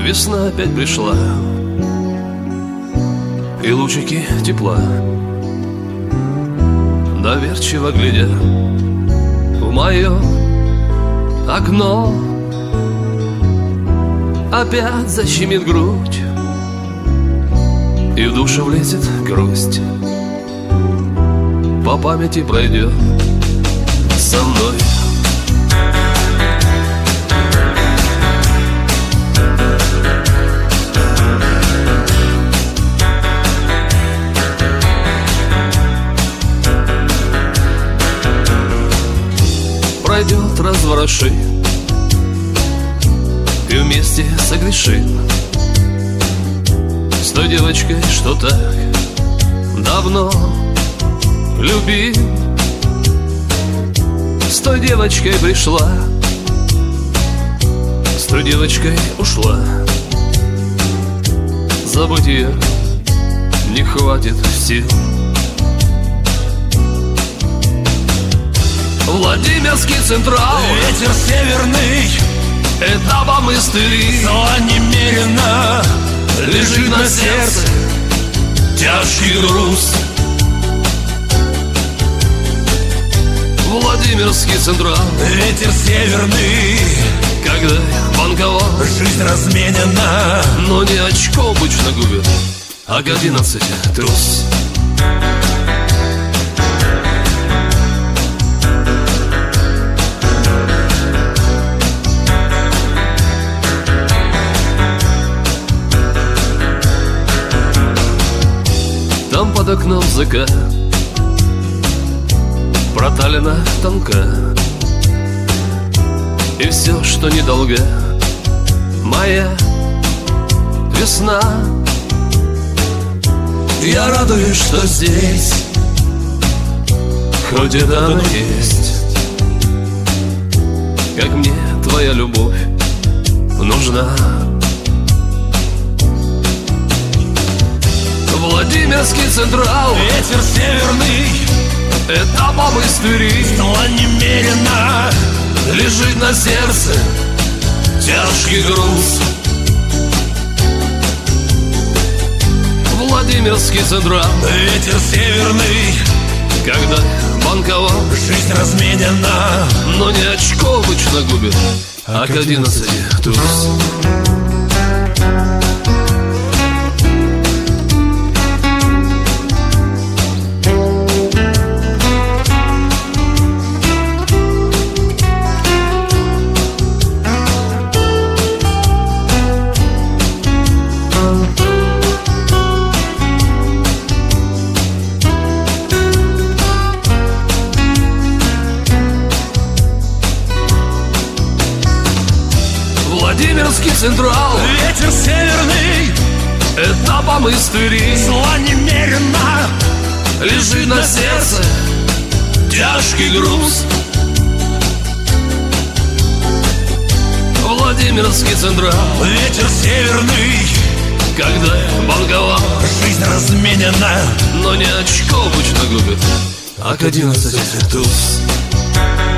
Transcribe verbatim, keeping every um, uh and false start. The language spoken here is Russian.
Весна опять пришла, и лучики тепла доверчиво глядя в мое окно. Опять защемит грудь, и в душу влезет грусть. По памяти пройдет со мной. Пройдет, развороши, и вместе согрешим с той девочкой, что так давно любил. С той девочкой пришла, с той девочкой ушла. Забыть ее не хватит сил. Владимирский Централ, ветер северный, этапом истории зла немерено лежит на сердце тяжкий груз. Владимирский Централ, ветер северный, когда банковал, жизнь разменена, но не очко обычно губит, а к одиннадцати трус. Там под окном закат, проталина тонка, и все, что недолго, моя весна. Я радуюсь, что здесь хоть это она есть, как мне твоя любовь нужна. Владимирский Централ, ветер северный, этапом истории зла немерено лежит на сердце тяжкий груз. Владимирский Централ, ветер северный, когда банковал, жизнь разменена, но не очко обычно губит, а к одиннадцати туз. Владимирский Централ, ветер северный, этапом истории зла немерено лежит на сердце тяжкий груз. Владимирский Централ, ветер северный, когда банковал, жизнь разменена, но не очко обычно губит, а к одиннадцати туз.